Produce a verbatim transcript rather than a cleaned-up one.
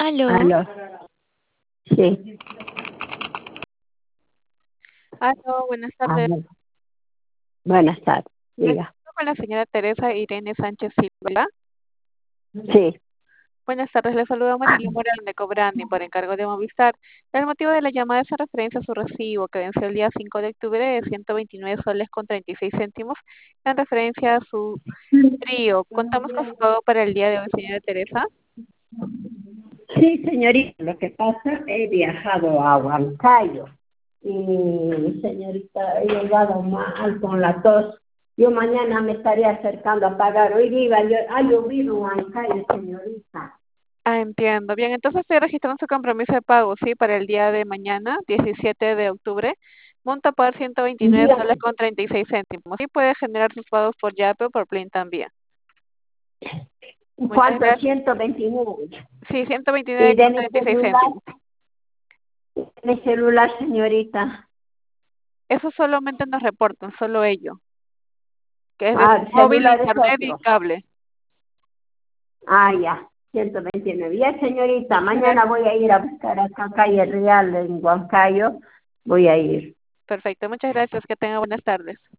Aló, Aló, sí, aló, buenas tardes. aló. Buenas tardes, Estoy diga. con la señora Teresa Irene Sánchez Silva. Sí, Buenas tardes, le saluda Marilyn Morán de Cobrani por encargo de Movistar. El motivo de la llamada es en referencia a su recibo que venció el día cinco de octubre de ciento veintinueve soles con treinta y seis céntimos en referencia a su trío. Contamos con su pago para el día de hoy, señora Teresa. sí, señorita. Lo que pasa, he viajado a Huancayo y, señorita, he llegado mal con la tos. Yo mañana me estaré acercando a pagar. Hoy día yo, ha llovido en Huancayo, señorita. Ah, entiendo. Bien, entonces estoy registrando su compromiso de pago, ¿sí? Para el día de mañana, diecisiete de octubre. Monta por ciento veintinueve Día, soles con treinta y seis céntimos. Sí, puede generar sus pagos por Yape o por Plin también. Muchas ¿cuánto? gracias. ciento veintinueve. Sí, ciento veintinueve Y de con mi treinta y seis celular, céntimos. mi celular, señorita. Eso solamente nos reportan, solo ello, que es de Ah, su el móvil, celular es internet y otro. cable. Ah, ya, ciento veintinueve. Ya, señorita, Muchas mañana gracias. voy a ir a buscar acá calle Real en Huancayo. Voy a ir. Perfecto, muchas gracias. Que tenga buenas tardes.